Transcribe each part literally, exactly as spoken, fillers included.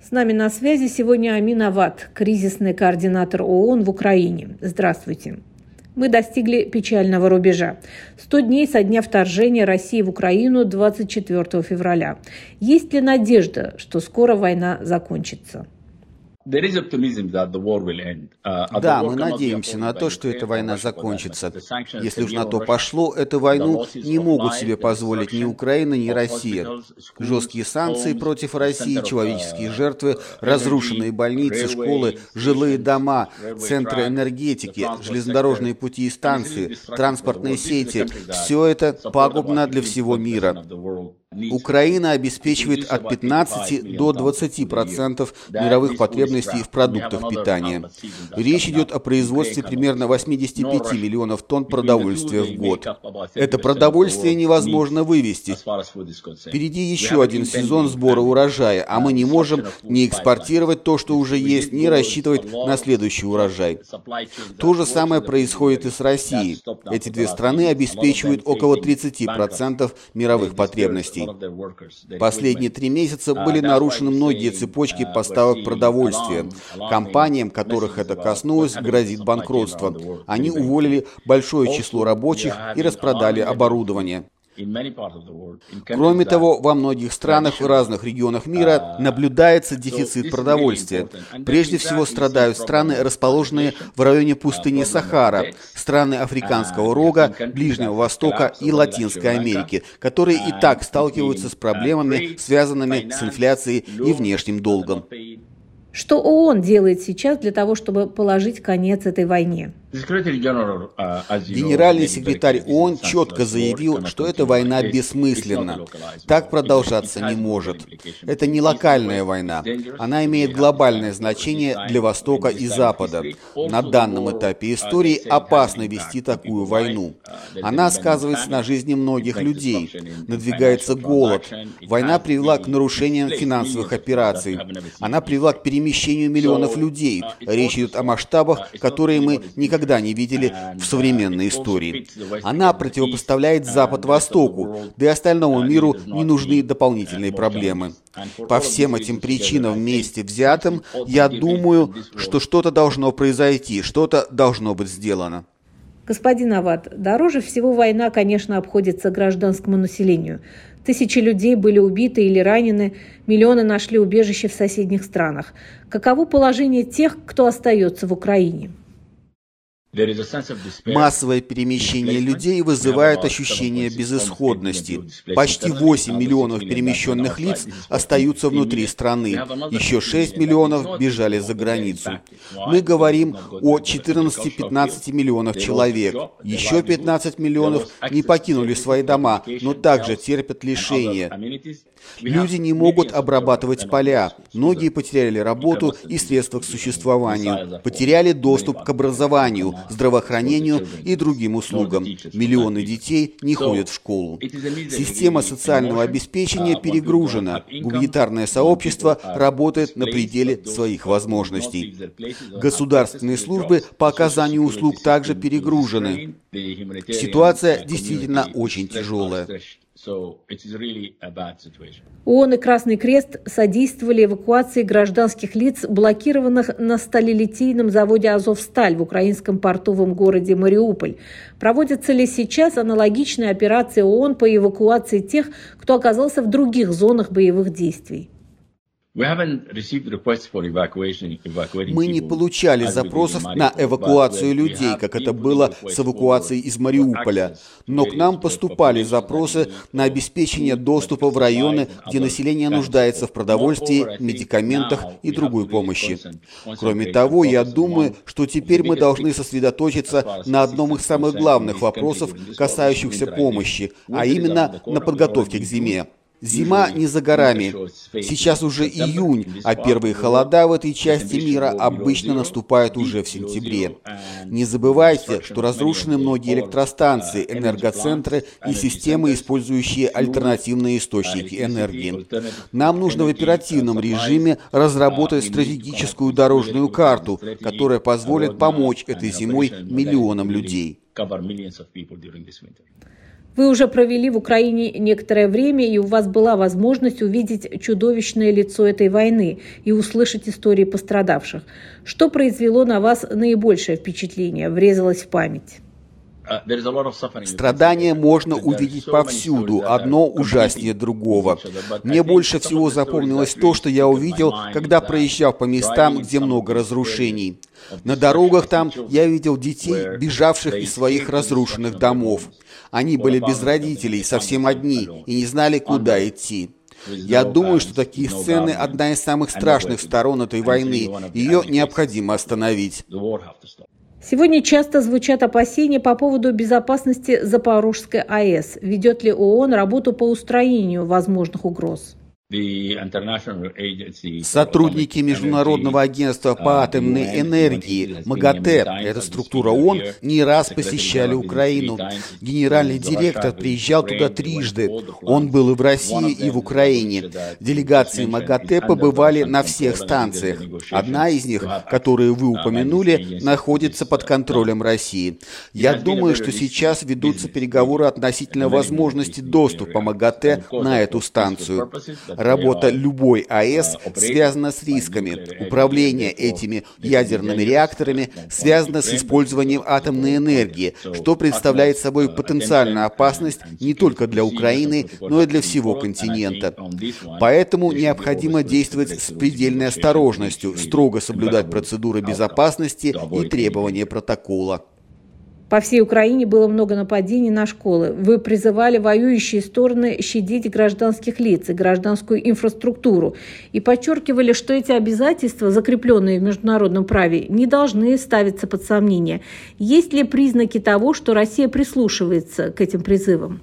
С нами на связи сегодня Амин Авад, кризисный координатор ООН в Украине. Здравствуйте. Мы достигли печального рубежа. сто дней со дня вторжения России в Украину двадцать четвёртого февраля. Есть ли надежда, что скоро война закончится? Да, мы надеемся на то, что эта война закончится. Если уж на то пошло, эту войну не могут себе позволить ни Украина, ни Россия. Жесткие санкции против России, человеческие жертвы, разрушенные больницы, школы, жилые дома, центры энергетики, железнодорожные пути и станции, транспортные сети – все это пагубно для всего мира. Украина обеспечивает от пятнадцати до двадцати процентов мировых потребностей в продуктах питания. Речь идет о производстве примерно восьмидесяти пяти миллионов тонн продовольствия в год. Это продовольствие невозможно вывезти. Впереди еще один сезон сбора урожая, а мы не можем ни экспортировать то, что уже есть, ни рассчитывать на следующий урожай. То же самое происходит и с Россией. Эти две страны обеспечивают около тридцати процентов мировых потребностей. Последние три месяца были нарушены многие цепочки поставок продовольствия. Компаниям, которых это коснулось, грозит банкротство. Они уволили большое число рабочих и распродали оборудование. Кроме того, во многих странах в разных регионах мира наблюдается дефицит продовольствия. Прежде всего страдают страны, расположенные в районе пустыни Сахара, страны Африканского рога, Ближнего Востока и Латинской Америки, которые и так сталкиваются с проблемами, связанными с инфляцией и внешним долгом. Что ООН делает сейчас для того, чтобы положить конец этой войне? Генеральный секретарь ООН четко заявил, что эта война бессмысленна. Так продолжаться не может. Это не локальная война. Она имеет глобальное значение для Востока и Запада. На данном этапе истории опасно вести такую войну. Она сказывается на жизни многих людей. Надвигается голод. Война привела к нарушениям финансовых операций. Она привела к перемещению миллионов людей. Речь идет о масштабах, которые мы никогда не видели в современной истории. Она противопоставляет Запад Востоку, да и остальному миру не нужны дополнительные проблемы. По всем этим причинам вместе взятым, я думаю, что что-то должно произойти, что-то должно быть сделано. Господин Авад, дороже всего война, конечно, обходится гражданскому населению. Тысячи людей были убиты или ранены, миллионы нашли убежище в соседних странах. Каково положение тех, кто остается в Украине? Массовое перемещение людей вызывает ощущение безысходности. Почти восемь миллионов перемещенных лиц остаются внутри страны. Еще шесть миллионов бежали за границу. Мы говорим о четырнадцати-пятнадцати миллионах человек. Еще пятнадцать миллионов не покинули свои дома, но также терпят лишения. Люди не могут обрабатывать поля. Многие потеряли работу и средства к существованию. Потеряли доступ к образованию, здравоохранению и другим услугам. Миллионы детей не ходят в школу. Система социального обеспечения перегружена. Гуманитарное сообщество работает на пределе своих возможностей. Государственные службы по оказанию услуг также перегружены. Ситуация действительно очень тяжелая. ООН и Красный Крест содействовали эвакуации гражданских лиц, блокированных на сталелитейном заводе «Азовсталь» в украинском портовом городе Мариуполь. Проводятся ли сейчас аналогичные операции ООН по эвакуации тех, кто оказался в других зонах боевых действий? Мы не получали запросов на эвакуацию людей, как это было с эвакуацией из Мариуполя, но к нам поступали запросы на обеспечение доступа в районы, где население нуждается в продовольствии, медикаментах и другой помощи. Кроме того, я думаю, что теперь мы должны сосредоточиться на одном из самых главных вопросов, касающихся помощи, а именно на подготовке к зиме. Зима не за горами. Сейчас уже июнь, а первые холода в этой части мира обычно наступают уже в сентябре. Не забывайте, что разрушены многие электростанции, энергоцентры и системы, использующие альтернативные источники энергии. Нам нужно в оперативном режиме разработать стратегическую дорожную карту, которая позволит помочь этой зимой миллионам людей. Вы уже провели в Украине некоторое время, и у вас была возможность увидеть чудовищное лицо этой войны и услышать истории пострадавших. Что произвело на вас наибольшее впечатление, врезалось в память? Страдания можно увидеть повсюду, одно ужаснее другого. Мне больше всего запомнилось то, что я увидел, когда проезжал по местам, где много разрушений. На дорогах там я видел детей, бежавших из своих разрушенных домов. Они были без родителей, совсем одни, и не знали, куда идти. Я думаю, что такие сцены – одна из самых страшных сторон этой войны. Ее необходимо остановить. Сегодня часто звучат опасения по поводу безопасности Запорожской АЭС. Ведет ли ООН работу по устранению возможных угроз? Сотрудники Международного агентства по атомной энергии МАГАТЭ, это структура ООН, не раз посещали Украину. Генеральный директор приезжал туда трижды. Он был и в России, и в Украине. Делегации МАГАТЭ побывали на всех станциях. Одна из них, которую вы упомянули, находится под контролем России. Я думаю, что сейчас ведутся переговоры относительно возможности доступа МАГАТЭ на эту станцию. Работа любой АЭС связана с рисками. Управление этими ядерными реакторами связано с использованием атомной энергии, что представляет собой потенциальную опасность не только для Украины, но и для всего континента. Поэтому необходимо действовать с предельной осторожностью, строго соблюдать процедуры безопасности и требования протокола. По всей Украине было много нападений на школы. Вы призывали воюющие стороны щадить гражданских лиц и гражданскую инфраструктуру и подчеркивали, что эти обязательства, закрепленные в международном праве, не должны ставиться под сомнение. Есть ли признаки того, что Россия прислушивается к этим призывам?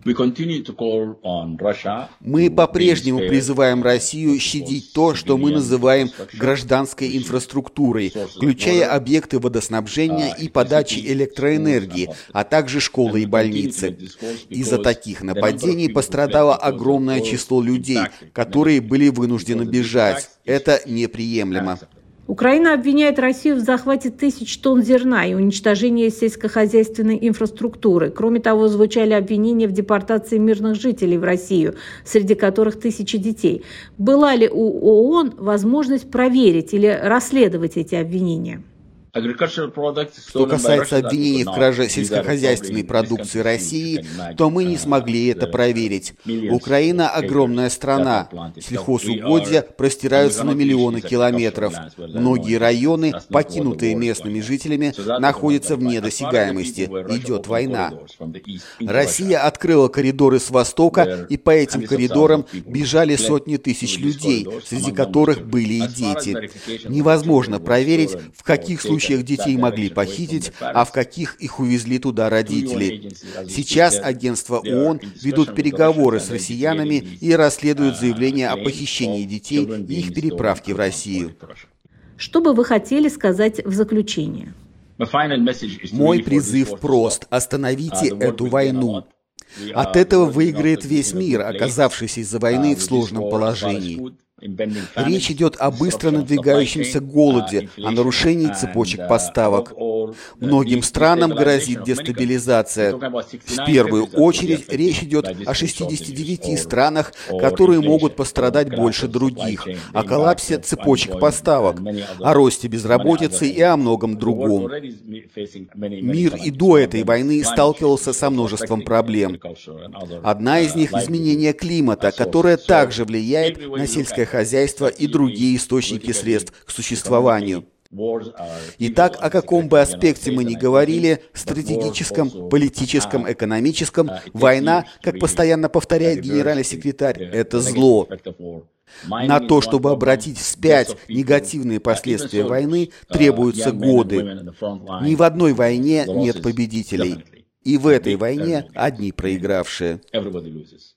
Мы по-прежнему призываем Россию щадить то, что мы называем гражданской инфраструктурой, включая объекты водоснабжения и подачи электроэнергии, а также школы и больницы. Из-за таких нападений пострадало огромное число людей, которые были вынуждены бежать. Это неприемлемо. Украина обвиняет Россию в захвате тысяч тонн зерна и уничтожении сельскохозяйственной инфраструктуры. Кроме того, звучали обвинения в депортации мирных жителей в Россию, среди которых тысячи детей. Была ли у ООН возможность проверить или расследовать эти обвинения? Что касается обвинений в краже сельскохозяйственной продукции России, то мы не смогли это проверить. Украина – огромная страна. Сельхозугодья простираются на миллионы километров. Многие районы, покинутые местными жителями, находятся вне досягаемости. Идет война. Россия открыла коридоры с востока, и по этим коридорам бежали сотни тысяч людей, среди которых были и дети. Невозможно проверить, в каких случаях детей могли похитить, а в каких их увезли туда родители. Сейчас агентства ООН ведут переговоры с россиянами и расследуют заявления о похищении детей и их переправке в Россию. Что бы вы хотели сказать в заключение? Мой призыв прост: остановите эту войну. От этого выиграет весь мир, оказавшийся из-за войны в сложном положении. Речь идет о быстро надвигающемся голоде, о нарушении цепочек поставок. Многим странам грозит дестабилизация. В первую очередь речь идет о шестидесяти девяти странах, которые могут пострадать больше других, о коллапсе цепочек поставок, о росте безработицы и о многом другом. Мир и до этой войны сталкивался со множеством проблем. Одна из них – изменение климата, которое также влияет на сельское хозяйство и другие источники средств к существованию. Итак, о каком бы аспекте мы ни говорили, стратегическом, политическом, экономическом, война, как постоянно повторяет генеральный секретарь, это зло. На то, чтобы обратить вспять негативные последствия войны, требуются годы. Ни в одной войне нет победителей. И в этой войне одни проигравшие.